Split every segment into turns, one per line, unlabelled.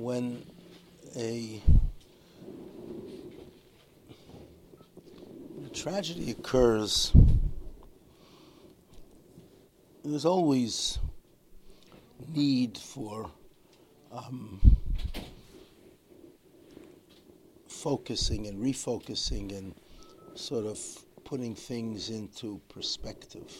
when a tragedy occurs, there's always need for focusing and refocusing and sort of putting things into perspective.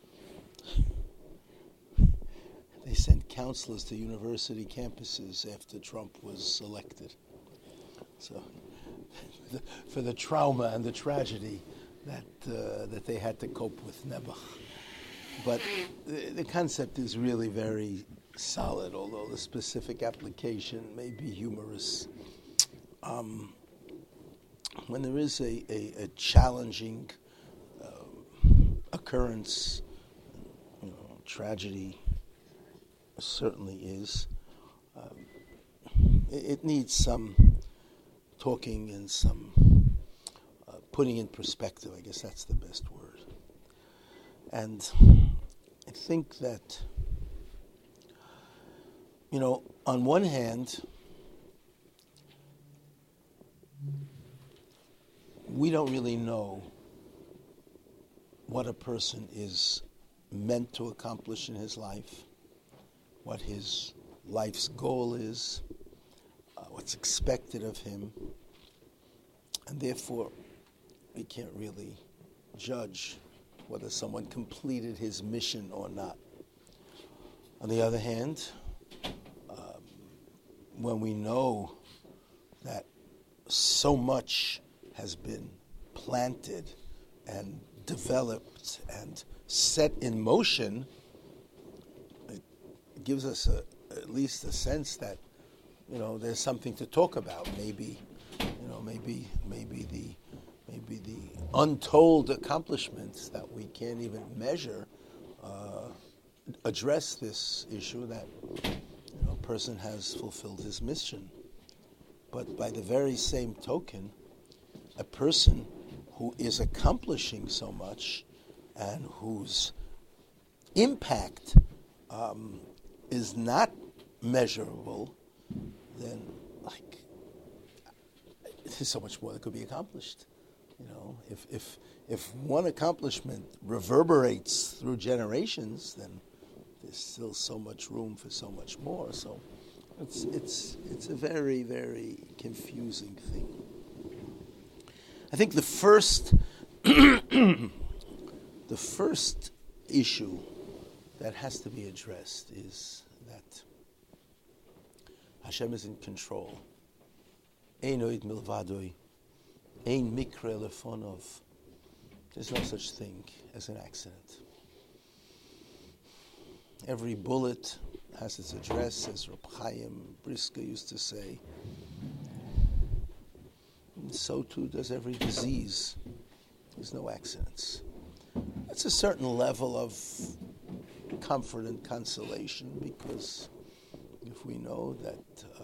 They sent counselors to university campuses after Trump was elected. So, for the trauma and the tragedy that they had to cope with Nebuch. But the concept is really very solid, although the specific application may be humorous. When there is a challenging occurrence, tragedy certainly is, it needs some talking and some putting in perspective. I guess that's the best word. And I think that, on one hand, we don't really know what a person is meant to accomplish in his life, what his life's goal is, what's expected of him, and therefore we can't really judge whether someone completed his mission or not. On the other hand, when we know that so much has been planted and developed and set in motion, it gives us at least a sense that there's something to talk about. Maybe the untold accomplishments that we can't even measure address this issue that a person has fulfilled his mission. But by the very same token, a person who is accomplishing so much and whose impact is not measurable, then there's so much more that could be accomplished. If one accomplishment reverberates through generations, then there's still so much room for so much more. So it's a very, very confusing thing. I think the first issue that has to be addressed is that Hashem is in control. Ein oid milvadoi, ein mikre lefonov. There's no such thing as an accident. Every bullet has its address, as Reb Chaim Brisker used to say. And so too does every disease. There's no accidents. That's a certain level of comfort and consolation, because if we know that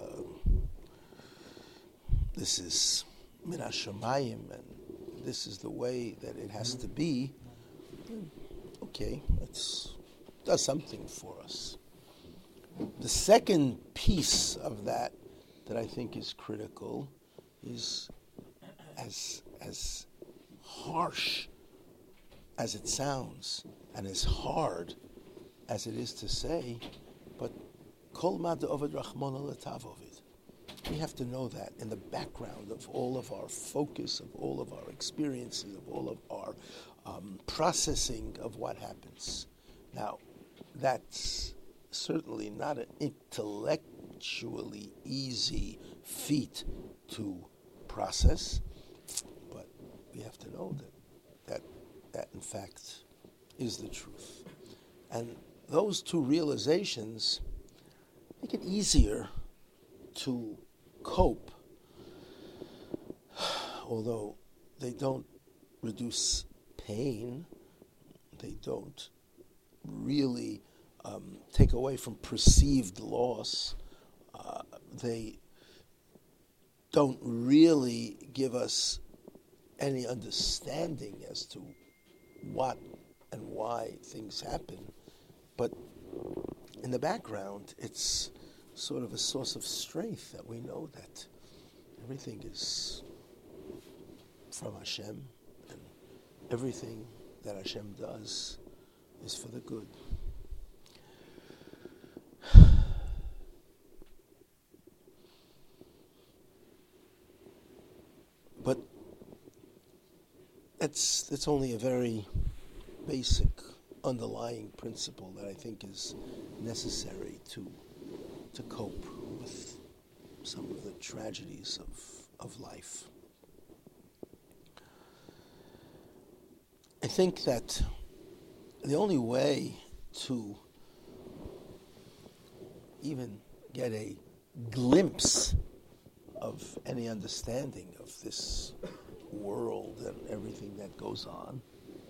this is min hashamayim and this is the way that it has to be, okay, it does something for us. The second piece of that I think is critical is as harsh as it sounds and as hard as it is to say, but kol ma de'ovid rachmana letav ovid. We have to know that in the background of all of our focus, of all of our experiences, of all of our processing of what happens. Now, that's certainly not an intellectually easy feat to process, but we have to know that in fact is the truth. And those two realizations make it easier to cope, although they don't reduce pain, they don't really take away from perceived loss, they don't really give us any understanding as to what and why things happen. But in the background, it's sort of a source of strength that we know that everything is from Hashem, and everything that Hashem does is for the good. But that's only a very basic underlying principle that I think is necessary to cope with some of the tragedies of life. I think that the only way to even get a glimpse of any understanding of this world and everything that goes on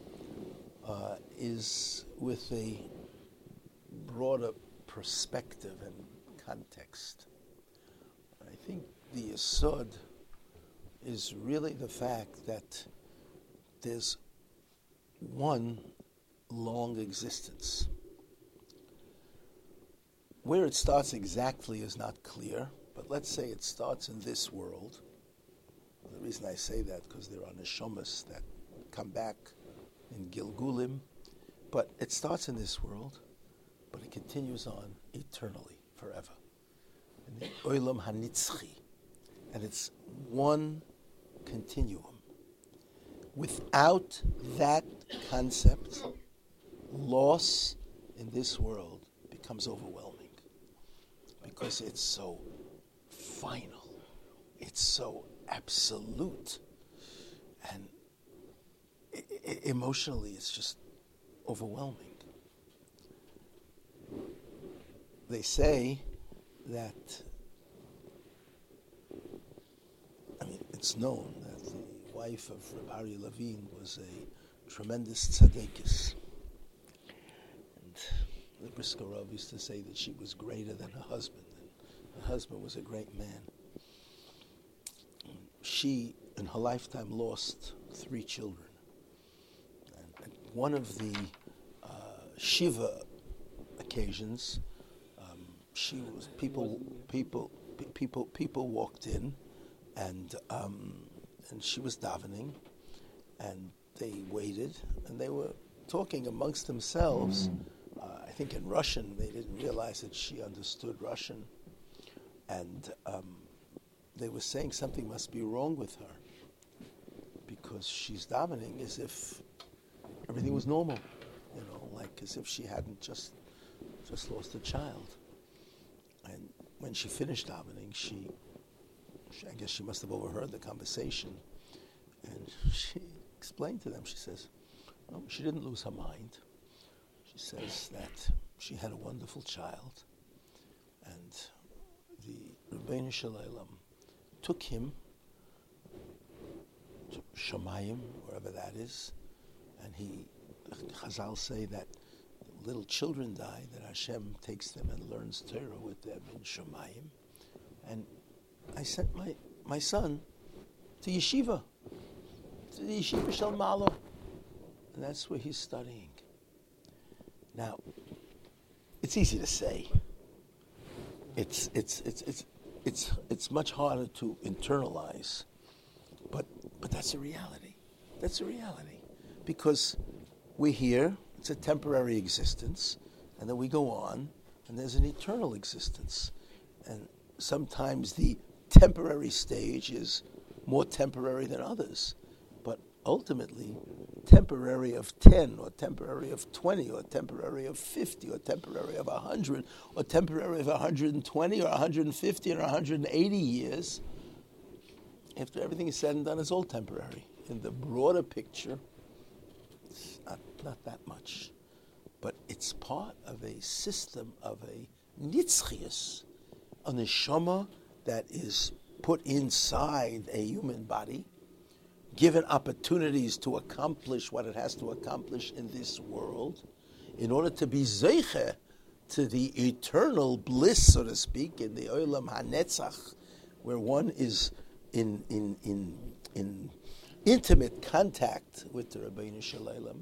is with a broader perspective and context. I think the yesod is really the fact that there's one long existence. Where it starts exactly is not clear, but let's say it starts in this world. The reason I say that because there are neshamas that come back in Gilgulim, but it starts in this world, but it continues on eternally, forever. In the Olam HaNitzchi, and it's one continuum. Without that concept, loss in this world becomes overwhelming because it's so final, it's so absolute, and emotionally it's just overwhelming. They say that, it's known that the wife of Reb Aryeh Levine was a tremendous tzaddikus. And the Brisker Rav used to say that she was greater than her husband, and her husband was a great man. She, in her lifetime, lost 3 children. And at one of the Shiva occasions, people walked in, and she was davening, and they waited, and they were talking amongst themselves. I think in Russian. They didn't realize that she understood Russian, and they were saying something must be wrong with her because she's davening as if everything was normal, like as if she hadn't just lost a child. And when she finished davening, I guess she must have overheard the conversation, and she explained to them, she says, no, she didn't lose her mind. She says that she had a wonderful child, and the Rebbeinu Shalom took him to Shamayim, wherever that is, and Chazal say that little children die, that Hashem takes them and learns Torah with them in Shamayim. And I sent my son to yeshiva, to the yeshiva Shel Malo, and that's where he's studying. Now, it's easy to say. It's much harder to internalize, but that's a reality. That's a reality, because we're here. It's a temporary existence, and then we go on, and there's an eternal existence, and sometimes the temporary stage is more temporary than others, but ultimately, temporary of 10, or temporary of 20, or temporary of 50, or temporary of 100, or temporary of 120, or 150, or 180 years, after everything is said and done, it's all temporary. In the broader picture, it's not that much, but it's part of a system of a nitzchius, a neshama that is put inside a human body, given opportunities to accomplish what it has to accomplish in this world, in order to be zeicher to the eternal bliss, so to speak, in the Olam HaNetzach, where one is in intimate contact with the Rebbeinu Shalom,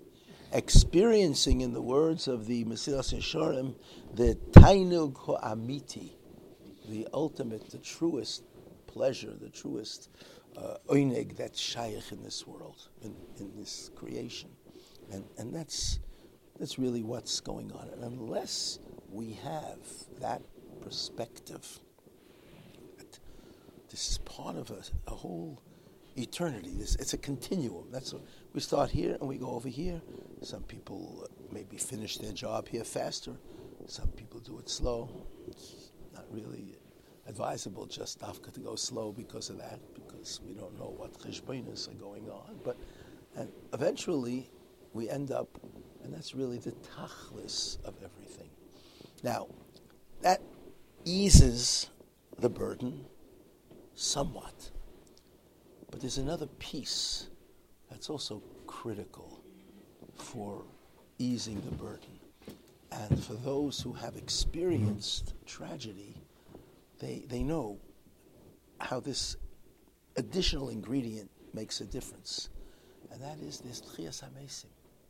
experiencing, in the words of the Mesilas Yesharim, the Tainug Ha'amiti, the ultimate, the truest pleasure, the truest oineg that's shaykh in this world, in this creation. And that's really what's going on. And unless we have that perspective, that this is part of a whole eternity. It's a continuum. We start here and we go over here. Some people maybe finish their job here faster. Some people do it slow. It's not really advisable just dafka to go slow because of that, because we don't know what cheshbonos are going on. And eventually we end up, and that's really the tachlis of everything. Now, that eases the burden somewhat. But there's another piece that's also critical for easing the burden. And for those who have experienced tragedy, they know how this additional ingredient makes a difference. And that is this tchias hamesim.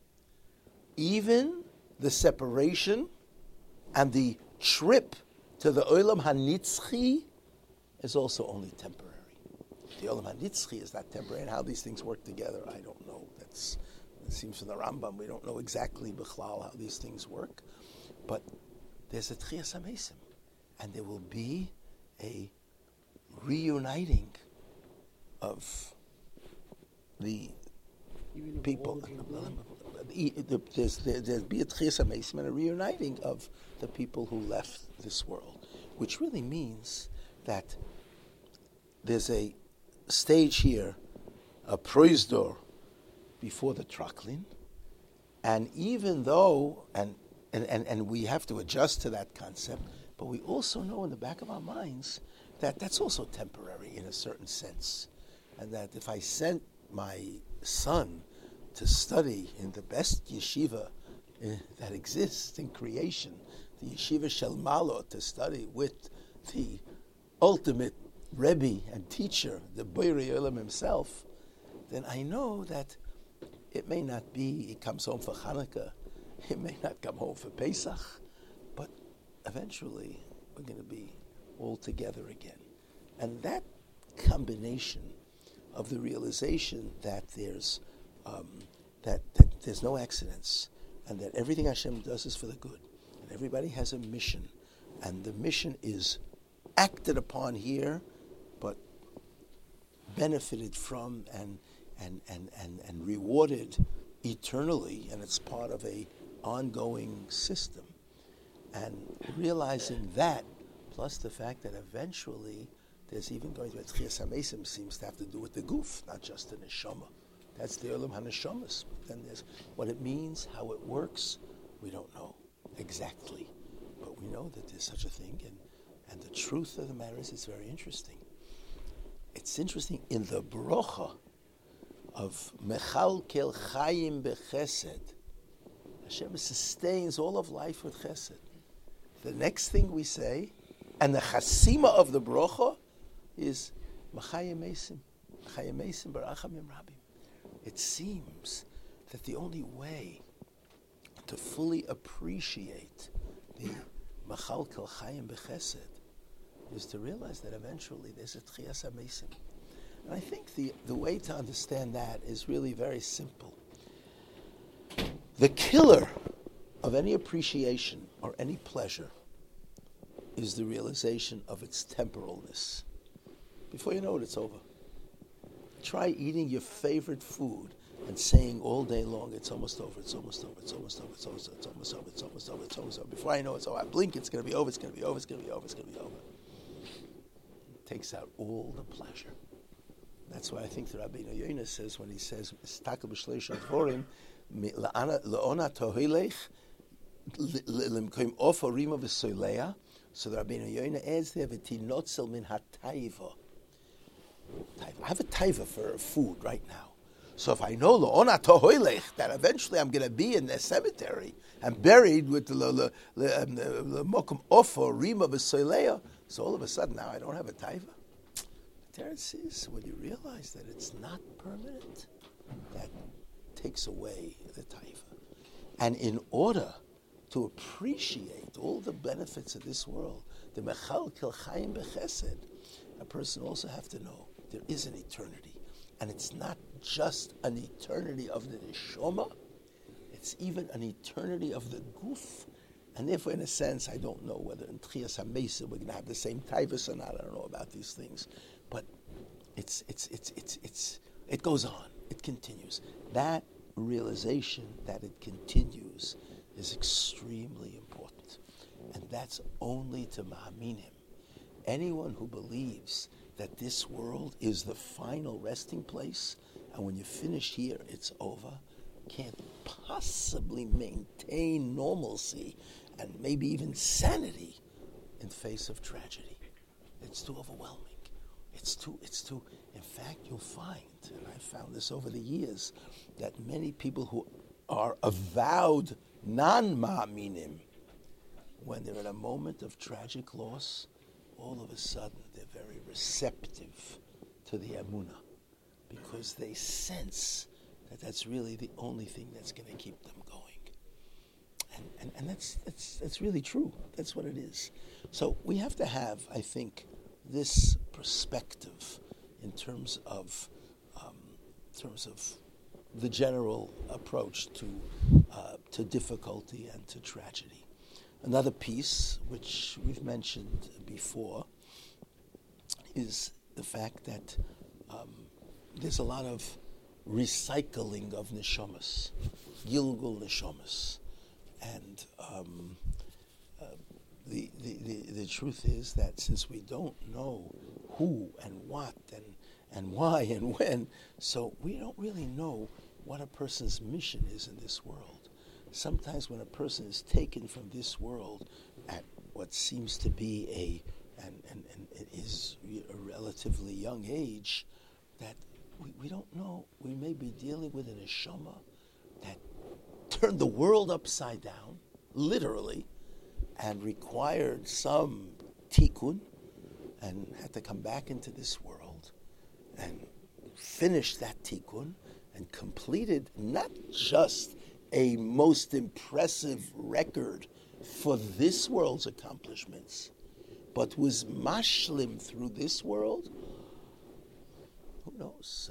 Even the separation and the trip to the olam hanitzchi is also only temporary. The olam hanitzchi is not temporary, and how these things work together, I don't know. It seems from the Rambam, we don't know exactly bichlal how these things work. But there's a tchias hamesim, and there will be a reuniting of the people. There's be a tchias hamesim and a reuniting of the people who left this world, which really means that there's a stage here, a proisdor before the traklin, and even though, and we have to adjust to that concept, but we also know in the back of our minds that that's also temporary in a certain sense, and that if I sent my son to study in the best yeshiva that exists in creation, the yeshiva Shel Malo, to study with the ultimate Rebbe and teacher, the Boirei Olam himself, then I know that it may not be he comes home for Hanukkah, it may not come home for Pesach, but eventually we're going to be all together again. And that combination of the realization that there's that there's no accidents, and that everything Hashem does is for the good, and everybody has a mission, and the mission is acted upon here, but benefited from and rewarded eternally, and it's part of a ongoing system. And realizing that, plus the fact that eventually there's even going to be tchias hamesim seems to have to do with the guf, not just the neshama. That's the olam haneshamas. Then there's what it means, how it works. We don't know exactly, but we know that there's such a thing, and the truth of the matter is, it's very interesting. It's interesting in the brocha of Mechalkel Chayim Bechesed. Hashem sustains all of life with chesed. The next thing we say, and the chasima of the brocha, is Machayim Mesim, Machayim Mesim Barachamim Rabim. It seems that the only way to fully appreciate the Mechalkel Chayim Bechesed is to realize that eventually there's a tchias hamesim. And I think the way to understand that is really very simple. The killer of any appreciation or any pleasure is the realization of its temporalness. Before you know it, it's over. Try eating your favorite food and saying all day long, it's almost over, it's almost over, it's almost over, it's almost over, it's almost over, it's almost over, it's almost over. Before I know it's over, I blink, it's going to be over, it's going to be over, it's going to be over, it's going to be over. It takes out all the pleasure. That's why I think the Rabbeinu Yonah says, when he says, "Stakel b'shleish advorim, le'ona tohilech limkoim ofa rima v'soileya." So the Rabbeinu Yonah adds there, "V'tinotzel min hatayva." I have a taiva for food right now. So if I know le'ona tohilech, that eventually I'm going to be in the cemetery and buried with the mokum ofa rima v'soileya, so all of a sudden now I don't have a taiva. Teretz is when you realize that it's not permanent, that takes away the taiva. And in order to appreciate all the benefits of this world, the mechalkel chayim bechesed, a person also have to know there is an eternity. And it's not just an eternity of the neshama, it's even an eternity of the guf. And therefore, in a sense, I don't know whether in Tchias HaMesa we're going to have the same taivas or not. I don't know about these things. But it goes on. It continues. That realization that it continues is extremely important. And that's only to Ma'aminim. Anyone who believes that this world is the final resting place, and when you finish here, it's over, can't possibly maintain normalcy and maybe even sanity in face of tragedy. It's too overwhelming. It's too, in fact, you'll find, and I've found this over the years, that many people who are avowed non-ma'aminim, when they're in a moment of tragic loss, all of a sudden they're very receptive to the Amunah, because they sense that that's really the only thing that's going to keep them going. And that's really true. That's what it is. So we have to have, I think, this perspective in terms of the general approach to difficulty and to tragedy. Another piece, which we've mentioned before, is the fact that there's a lot of recycling of neshamas, gilgul neshamas, and the truth is that since we don't know who and what and why and when, so we don't really know what a person's mission is in this world. Sometimes when a person is taken from this world at what seems to be and it is a relatively young age, that we don't know. We may be dealing with an neshama that turned the world upside down, literally, and required some tikkun, and had to come back into this world and finish that tikkun and completed not just a most impressive record for this world's accomplishments, but was mashlim through this world. Who knows?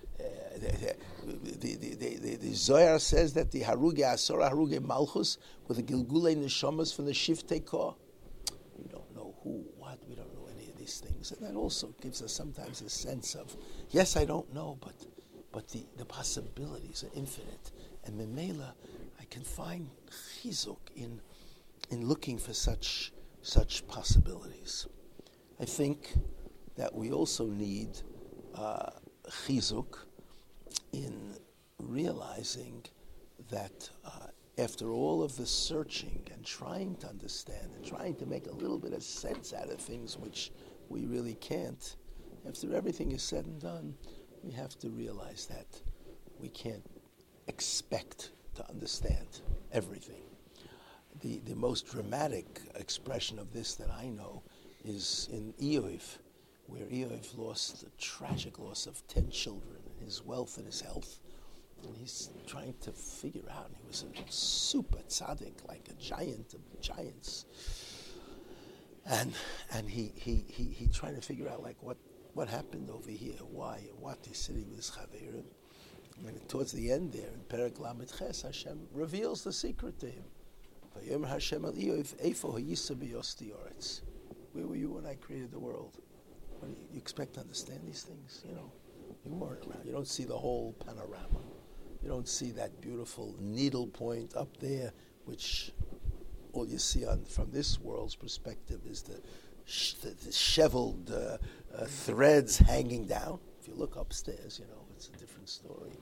The Zohar says that the Haruge Asora, Haruge Malchus, with the Gilgulei Neshamas from the Shiftei Kor. We don't know who, what, we don't know any of these things. And that also gives us sometimes a sense of, yes, I don't know, but the possibilities are infinite. And Memela, I can find chizuk in looking for such possibilities. I think that we also need chizuk in realizing that after all of the searching and trying to understand and trying to make a little bit of sense out of things which we really can't, after everything is said and done, we have to realize that we can't expect to understand everything. The most dramatic expression of this that I know is in Eov, where Eov lost the tragic loss of 10 children, his wealth and his health. And he's trying to figure out, and he was a super tzaddik, like a giant of giants. And he trying to figure out, like, what happened over here, why, what. He's sitting with his chaverim. And towards the end there, in Perek Lamed Ches, Hashem reveals the secret to him. Vayomer Hashem al Eov, Eifo hayisa b'yosti yoretz. Where were you when I created the world? What, you expect to understand these things? You know, you weren't around. You don't see the whole panorama. You don't see that beautiful needle point up there, which all you see from this world's perspective is the disheveled threads hanging down. If you look upstairs, you know, it's a different story.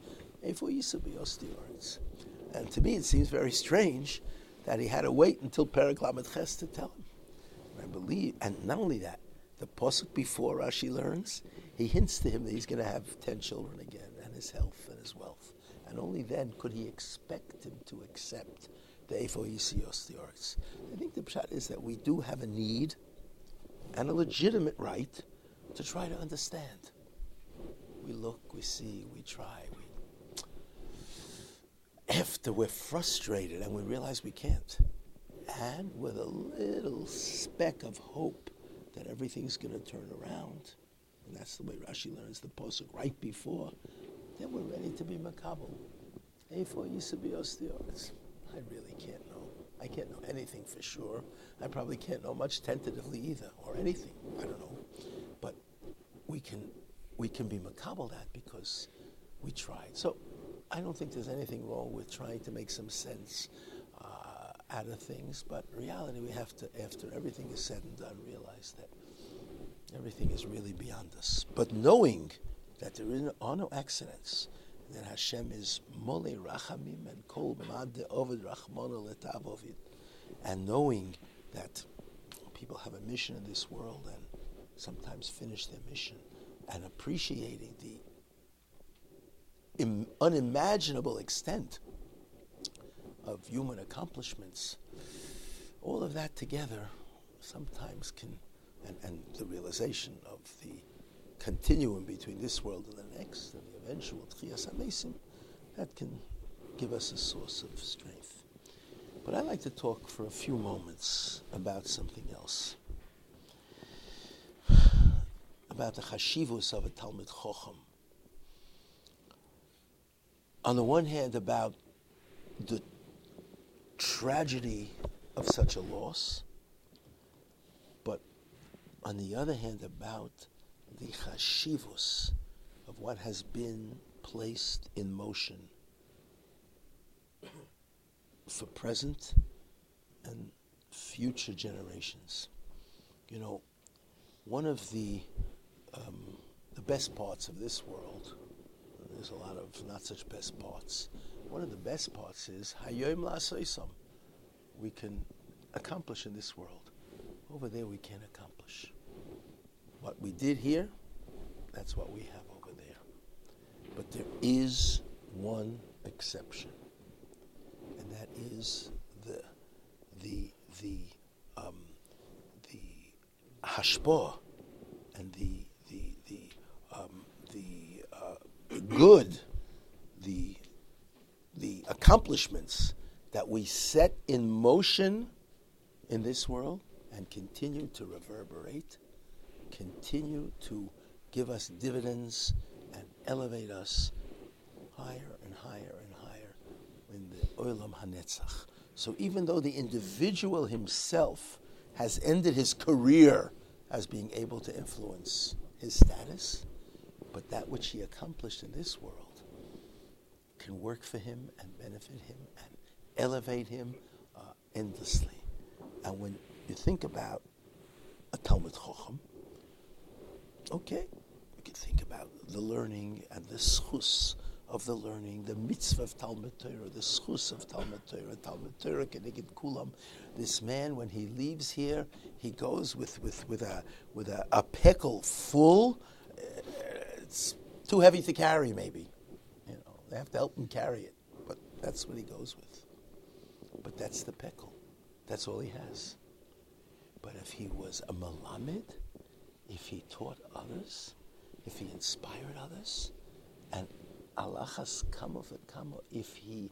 And to me, it seems very strange that he had to wait until Perek Lamed Ches to tell him. And I believe, and not only that, the pasuk before Rashi learns, he hints to him that he's going to have 10 children again, and his health and his wealth. And only then could he expect him to accept the Eifo Yisios, the arts. I think the pshat is that we do have a need and a legitimate right to try to understand. We look, we see, we try. After we're frustrated and we realize we can't, and with a little speck of hope that everything's going to turn around, and that's the way Rashi learns the posuk right before, then we're ready to be makabel. Eifo yisabios theoris. I really can't know. I can't know anything for sure. I probably can't know much tentatively either, or anything. I don't know. But we can be makabel that because we tried. So I don't think there's anything wrong with trying to make some sense out of things, but in reality we have to, after everything is said and done, realize that everything is really beyond us. But knowing that there are no accidents, that Hashem is mole rachamim and kol mad ovid rachmana letavovid, and knowing that people have a mission in this world and sometimes finish their mission, and appreciating the unimaginable extent of human accomplishments, all of that together sometimes can, and the realization of the continuum between this world and the next, and the eventual Tchiyas HaMesim, that can give us a source of strength. But I'd like to talk for a few moments about something else, about the chashivus of a Talmid Chacham. On the one hand, about the tragedy of such a loss, but on the other hand, about the chashivus of what has been placed in motion for present and future generations. You know, one of the best parts of this world, there's a lot of not such best parts. One of the best parts is Hayom La'asoisam. We can accomplish in this world. Over there we can't accomplish. What we did here, that's what we have over there. But there is one exception, and that is the hashpah and the good, the accomplishments that we set in motion in this world and continue to reverberate, continue to give us dividends and elevate us higher and higher and higher in the Olam HaNetzach. So even though the individual himself has ended his career as being able to influence his status, but that which he accomplished in this world can work for him and benefit him and elevate him endlessly. And when you think about a Talmid Chacham, okay, you can think about the learning and the schus of the learning, the mitzvah of Talmud Torah, the schus of Talmud Torah keneged kulam. This man, when he leaves here, he goes with a pekel full. It's too heavy to carry, maybe. You know, they have to help him carry it, but that's what he goes with. But that's the pekel. That's all he has. But if he was a melamed, if he taught others, if he inspired others, and alachas kama v'kama, if he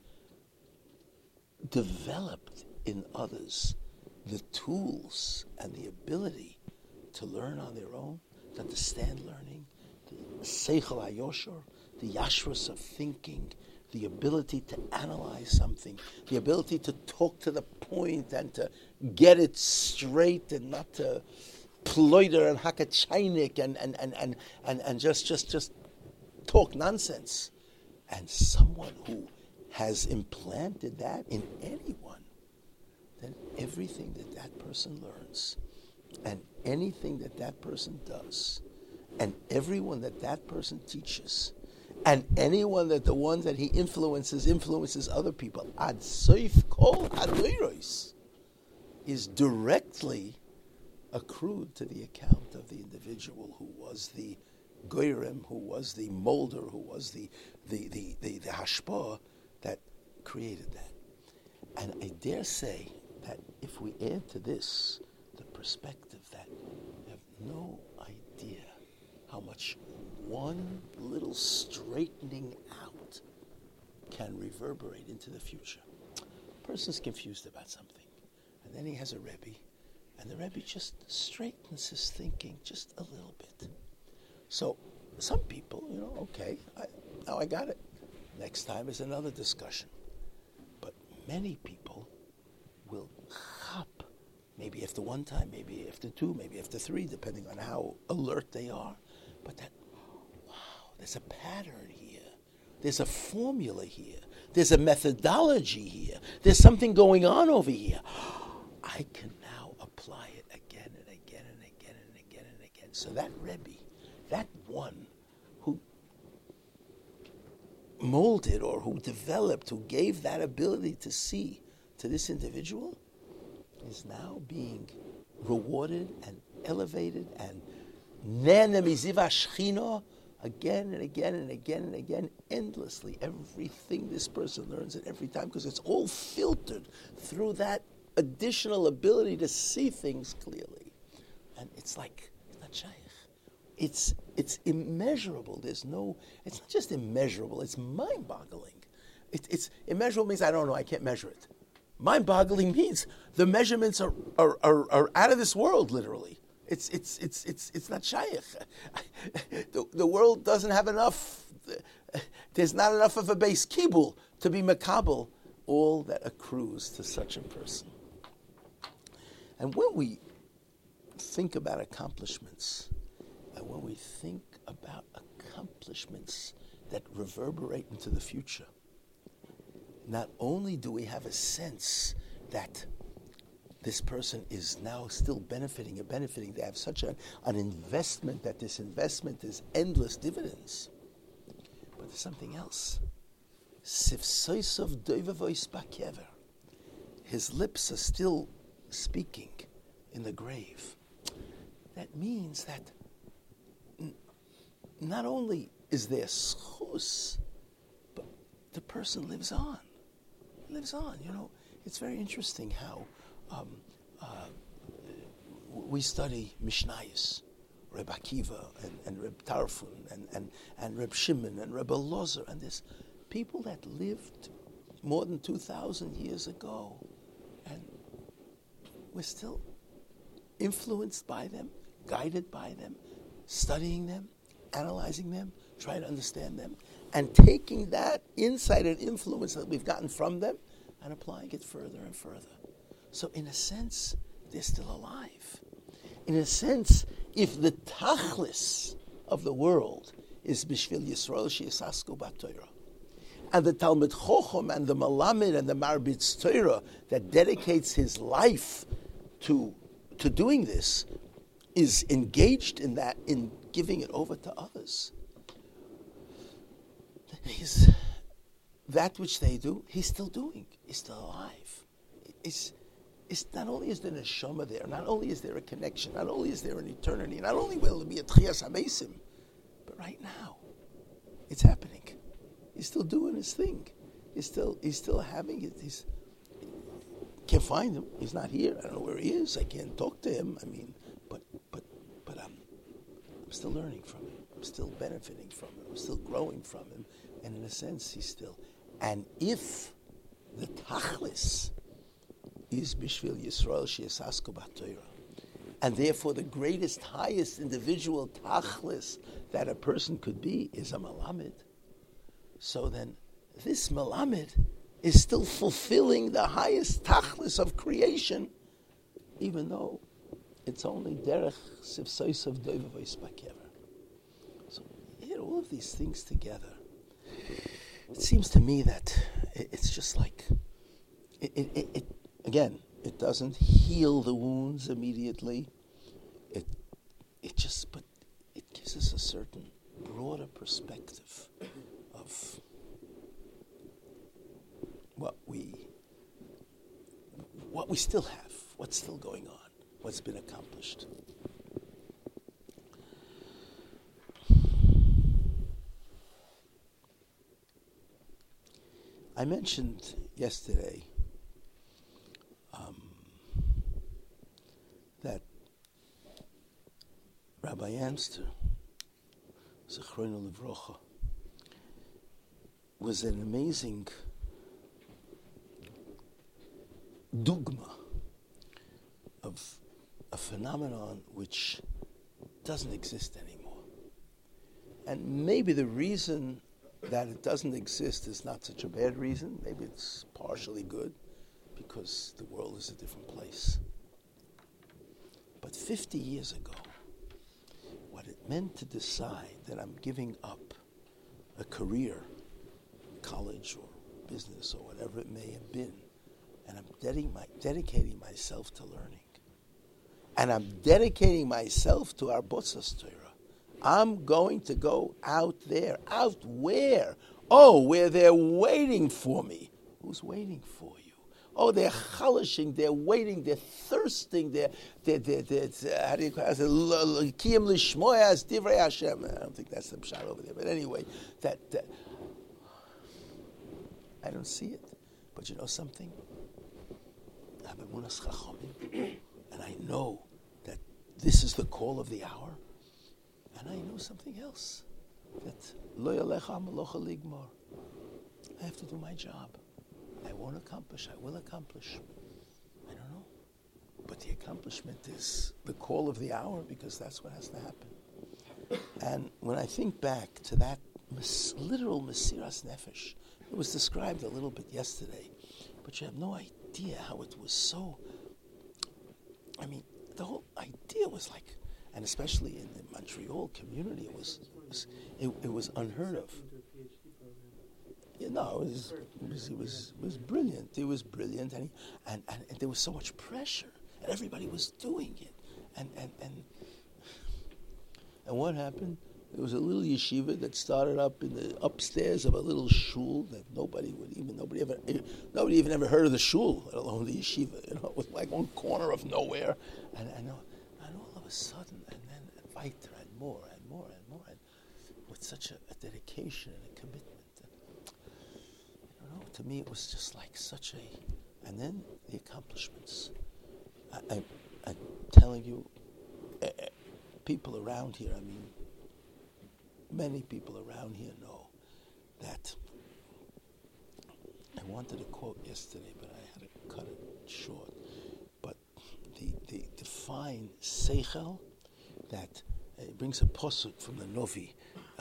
developed in others the tools and the ability to learn on their own, to understand learning, the seichel hayoshor, the yashrus of thinking, the ability to analyze something, the ability to talk to the point and to get it straight and not to ploider and hakachainik and just talk nonsense. And someone who has implanted that in anyone, then everything that person learns and anything that person does and everyone that person teaches and anyone the one that he influences other people, ad soif kol hadoros, is directly accrued to the account of the individual who was the goyrem, who was the molder, who was the hashpah that created that. And I dare say that if we add to this the perspective that we have no idea how much one little straightening out can reverberate into the future. A person's confused about something, And then he has a Rebbe, and the Rebbe just straightens his thinking just a little bit. So some people, okay, now I got it. Next time is another discussion. But many people will chop, maybe after one time, maybe after two, maybe after three, depending on how alert they are. But there's a pattern here. There's a formula here. There's a methodology here. There's something going on over here. I can now apply it again and again and again and again and again. So that Rebbe, that one who molded or who developed, who gave that ability to see to this individual, is now being rewarded and elevated and again and again and again and again, endlessly. Everything this person learns at every time, because it's all filtered through that additional ability to see things clearly. And it's like, it's not shaykh. It's immeasurable. It's not just immeasurable, it's mind-boggling. It's immeasurable means I don't know, I can't measure it. Mind-boggling means the measurements are out of this world, literally. It's not shaykh. The world doesn't have enough. There's not enough of a base kibul to be makabel all that accrues to such a person. And when we think about accomplishments, and when we think about accomplishments that reverberate into the future, not only do we have a sense that this person is now still benefiting. They have such an investment that this investment is endless dividends. But there's something else. His lips are still speaking in the grave. That means that not only is there schus, but the person lives on. He lives on. It's very interesting how we study Mishnayos, Reb Akiva and Reb Tarfon and Reb Shimon and Reb Elazar, and there's people that lived more than 2,000 years ago, and we're still influenced by them, guided by them, studying them, analyzing them, trying to understand them, and taking that insight and influence that we've gotten from them and applying it further and further. So in a sense, they're still alive. In a sense, if the tachlis of the world is Bishvil Yisrael She'esasku B'Torah, and the Talmud Chochem and the Malamed and the Marbitz Torah that dedicates his life to doing this is engaged in that, in giving it over to others, that which they do, he's still doing. He's still alive. It's not only is there a neshama there, not only is there a connection, not only is there an eternity, not only will it be a tchias hamesim, but right now, it's happening. He's still doing his thing. He's still having it. Can't find him. He's not here. I don't know where he is. I can't talk to him. But I'm still learning from him. I'm still benefiting from him. I'm still growing from him. And in a sense, he's still. And if the tachlis is Bishvil Yisrael She'esasku B'Torah, and therefore the greatest, highest individual tachlis that a person could be is a malamed, so then this malamed is still fulfilling the highest tachlis of creation, even though it's only derech sivsois of doivavos bakever. So all of these things together, it seems to me that it's just like again, it doesn't heal the wounds immediately. But it gives us a certain broader perspective of what we still have, what's still going on, what's been accomplished. I mentioned yesterday that Rabbi Amster, Zichrono Livrocha, was an amazing dugma phenomenon which doesn't exist anymore. And maybe the reason that it doesn't exist is not such a bad reason. Maybe it's partially good because the world is a different place. But 50 years ago, what it meant to decide that I'm giving up a career, college or business or whatever it may have been, and I'm dedicating myself to learning. And I'm dedicating myself to our Botzas Torah. I'm going to go out there. Out where? Oh, where they're waiting for me. Who's waiting for you? Oh, they're chalashing, they're waiting, they're thirsting, they're how do you call it? Kiyam lishmoya as divrei Hashem. I don't think that's the pshat over there, but anyway, that I don't see it. But you know something? I have emunas chachamim, and I know that this is the call of the hour, and I know something else, that lo yalecha malocha ligmor. I have to do my job. I won't accomplish, I will accomplish. I don't know. But the accomplishment is the call of the hour because that's what has to happen. And when I think back to that literal Mesiras Nefesh, it was described a little bit yesterday, but you have no idea how it was so, I mean, the whole idea was like, and especially in the Montreal community, it was unheard of. Yeah, no, it was brilliant. He was brilliant, and there was so much pressure, and everybody was doing it, and what happened? There was a little yeshiva that started up in the upstairs of a little shul that nobody even ever heard of the shul, let alone the yeshiva. You know, it was like one corner of nowhere, and all of a sudden, and then weiter and more and more and more, and with such a dedication and a commitment. To me, it was just like such a, and then the accomplishments. I'm telling you, people around here, I mean, many people around here know that I wanted to quote yesterday, but I had to cut it short. But the fine seichel that it brings a posuk from the Novi. I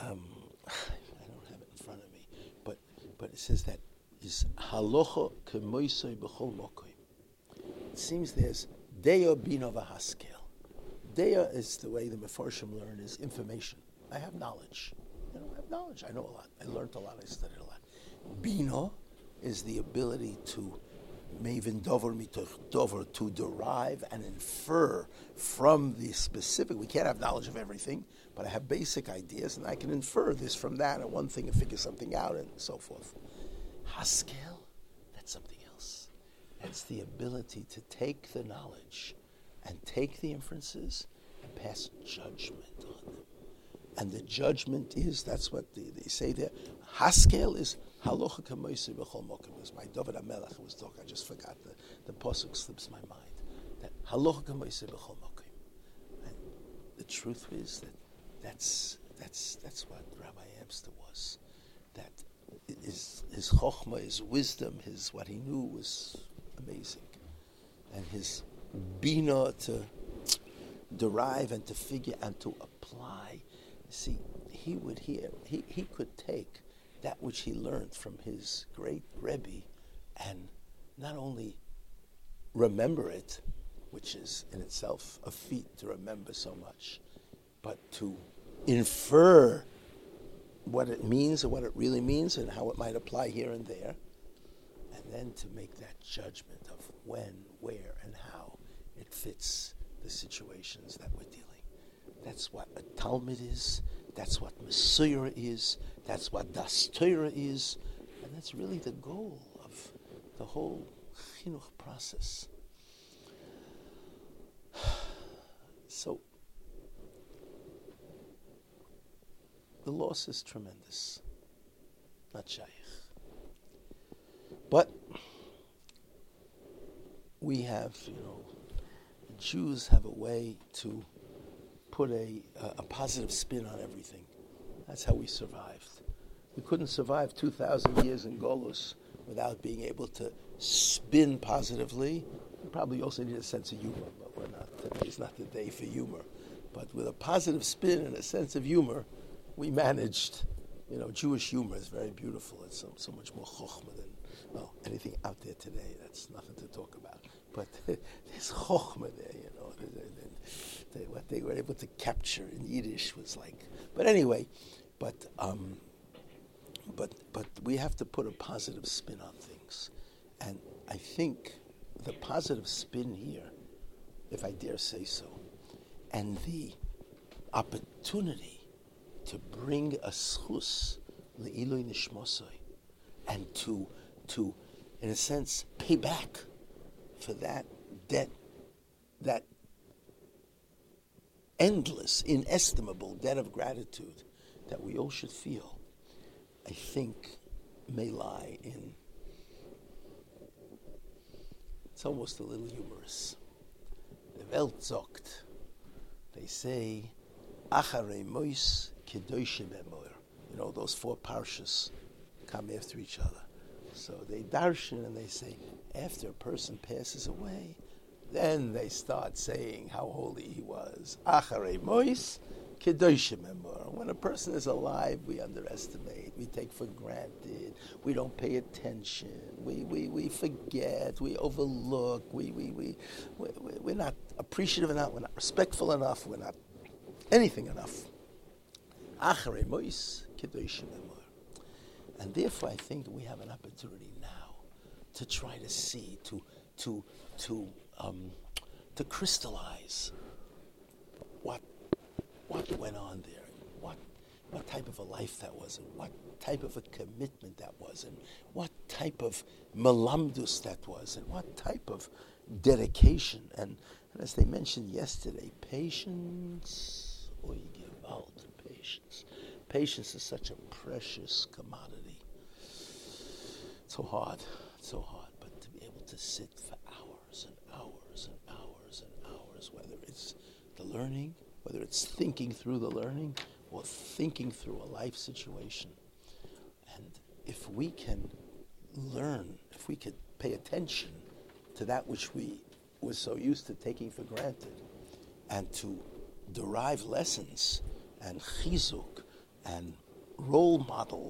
don't have it in front of me, but it says that is halocha kemoisoi b'chol mokoim. It seems there's deya bina v'haskel. Deya is the way the Mefarshim learn is information. I have knowledge. I have knowledge. I know a lot. I learned a lot. I studied a lot. Bina is the ability to mevin dover mitoch dover, to derive and infer from the specific. We can't have knowledge of everything, but I have basic ideas, and I can infer this from that and one thing and figure something out and so forth. Haskel, that's something else. That's the ability to take the knowledge and take the inferences and pass judgment on them. And the judgment is, that's what they say there. Haskel is halocha kamoisi b'chol mokim. It was my David HaMelech who was talking. I just forgot the pasuk slips my mind. That halocha kamoisi b'chol mokim. And the truth is that's what Rabbi Amster was. That his chokhmah, his wisdom, what he knew was amazing. And his bina to derive and to figure and to apply. See, he could take that which he learned from his great Rebbe and not only remember it, which is in itself a feat to remember so much, but to infer what it means and what it really means and how it might apply here and there, and then to make that judgment of when, where, and how it fits the situations that we're dealing. That's what a Talmud is, that's what Mesuira is, that's what Das Torah is, and that's really the goal of the whole chinuch process. So, the loss is tremendous, not shaykh. But we have, Jews have a way to put a positive spin on everything. That's how we survived. We couldn't survive 2,000 years in Golus without being able to spin positively. We probably also need a sense of humor, but we're not. today's not the day for humor. But with a positive spin and a sense of humor, we managed. Jewish humor is very beautiful. It's so much more chokhmah than, anything out there today. That's nothing to talk about. But there's chokhmah there, what they were able to capture in Yiddish was like. But anyway, but we have to put a positive spin on things. And I think the positive spin here, if I dare say so, and the opportunity to bring a schus le'ilui nishmosoi, and to, in a sense, pay back for that debt, that endless, inestimable debt of gratitude that we all should feel, I think may lie in, it's almost a little humorous. The Welt sagt, they say, Acharei Mois Kedoshim Emor. Those four parshas come after each other. So they darshan and they say, after a person passes away, then they start saying how holy he was. Acharei Mois Kedoshim Emor. When a person is alive, we underestimate, we take for granted, we don't pay attention, we forget, we overlook, we're not appreciative enough, we're not respectful enough, we're not anything enough. Acharei Mois Kedoshim Emor. And therefore I think we have an opportunity now to try to see, to crystallize what went on there, what type of a life that was, and what type of a commitment that was, and what type of malamdus that was, and what type of dedication, and as they mentioned yesterday, patience, or you give out to patience. Patience is such a precious commodity. It's so hard, but to be able to sit for hours and hours and hours and hours, whether it's the learning, whether it's thinking through the learning or thinking through a life situation. And if we can learn, if we could pay attention to that which we were so used to taking for granted, and to derive lessons and chizuk and role model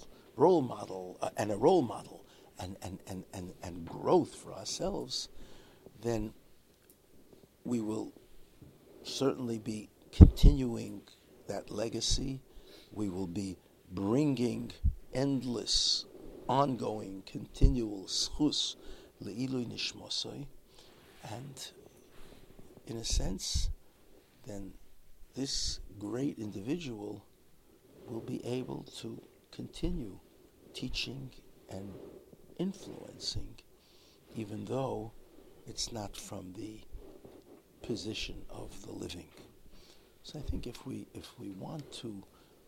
and growth for ourselves, then we will certainly be continuing that legacy. We will be bringing endless, ongoing, continual schus le'ilui nishmosoi, and in a sense, then this great individual will be able to continue teaching and influencing, even though it's not from the position of the living. So I think if we want to,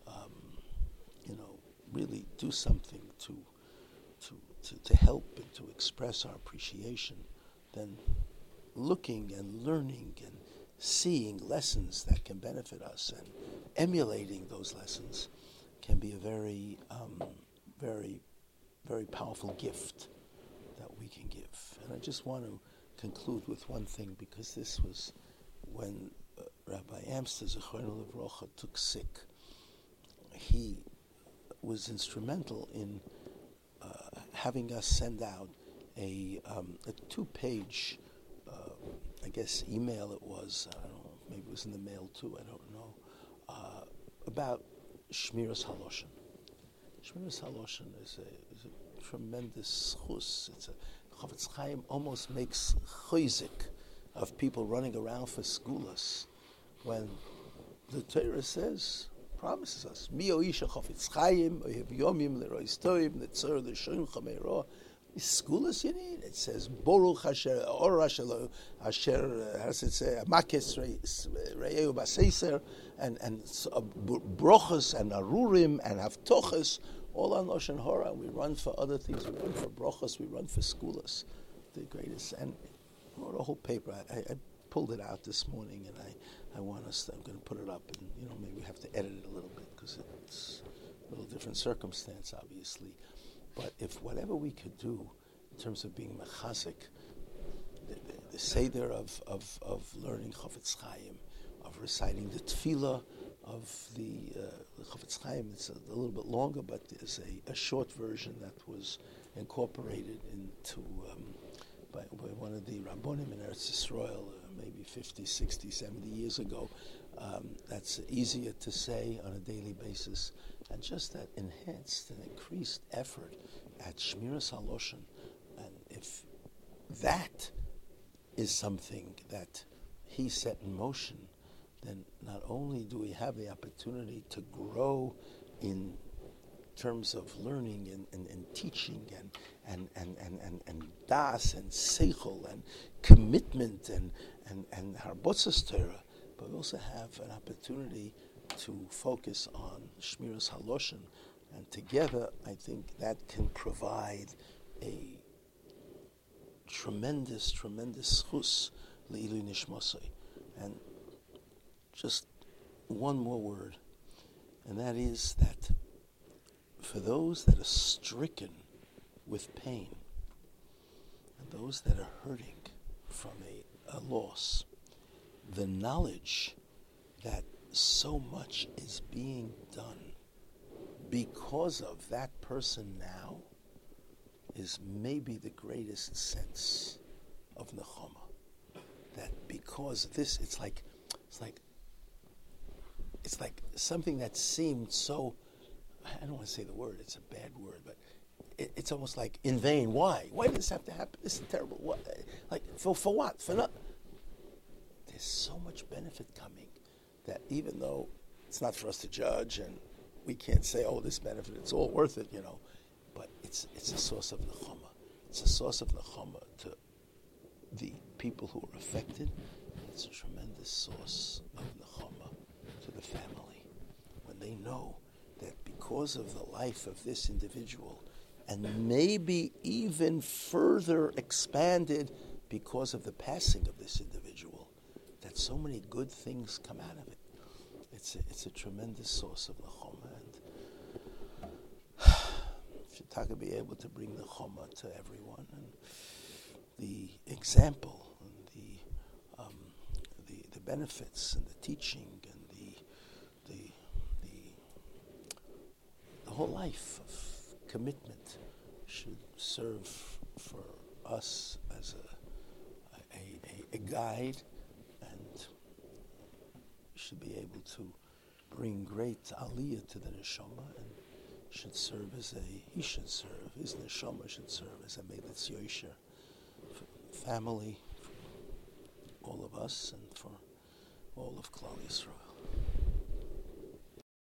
really do something to help and to express our appreciation, then looking and learning and seeing lessons that can benefit us and emulating those lessons can be a very, very, very powerful gift that we can give. And I just want to conclude with one thing, because this was when Rabbi Amster Zechrono Livrocha took sick. He was instrumental in having us send out a 2-page, I guess, email it was. I don't know, maybe it was in the mail too, I don't know, about Shmiras Haloshen. Shmiras Haloshen is a tremendous schus. Chofetz Chaim almost makes choizik of people running around for skulas, when the Torah says, promises us, Mi oisha Chofetz Chaim, oyev yomim lerois toim, netzor l'shoim chameiro. Skulas you need. It says, Boruch Asher Or Asher how does it say, Makes Re'eu Baseiser, and brochas and arurim and havtochas, all on Lashon Hora. We run for other things. We run for brochas. We run for skulas, the greatest. And I wrote a whole paper. I pulled it out this morning, and I'm going to put it up, and maybe we have to edit it a little bit because it's a little different circumstance, obviously. But if whatever we could do in terms of being mechazik, the Seder of learning Chofetz Chaim, of reciting the Tefillah of the Chofetz Chaim. It's a little bit longer, but there's a short version that was incorporated into by one of the Rabbonim in Eretz Yisrael, maybe 50, 60, 70 years ago. That's easier to say on a daily basis, and just that enhanced and increased effort at Shmiras HaLoshen. And if that is something that he set in motion, then not only do we have the opportunity to grow in terms of learning and teaching and das and seichel and commitment and harbotzas Torah, but we also have an opportunity to focus on Shmiras HaLoshen, and together I think that can provide a tremendous schus le'ilui nishmasai. And just one more word, and that is that for those that are stricken with pain and those that are hurting from a loss, the knowledge that so much is being done because of that person now is maybe the greatest sense of nechama. That because of this, it's like something that seemed so, I don't want to say the word, it's a bad word, but it's almost like in vain. Why? Why did this have to happen? This is terrible. What? Like, for what? For not. There's so much benefit coming that even though it's not for us to judge and we can't say, oh, this benefit, it's all worth it, but it's a source of nechama. It's a source of nechama to the people who are affected. It's a tremendous source of nechama to the family when they know that because of the life of this individual, and maybe even further expanded because of the passing of this individual, that so many good things come out of it. It's a tremendous source of nechama, and Shetaka be able to bring nechama to everyone, and the example, and the benefits, and the teaching, and the whole life of commitment should serve for us as a guide, and should be able to bring great aliyah to the neshama, and his neshama should serve as a meilitz yosher for family, for all of us, and for all of Klal Yisrael.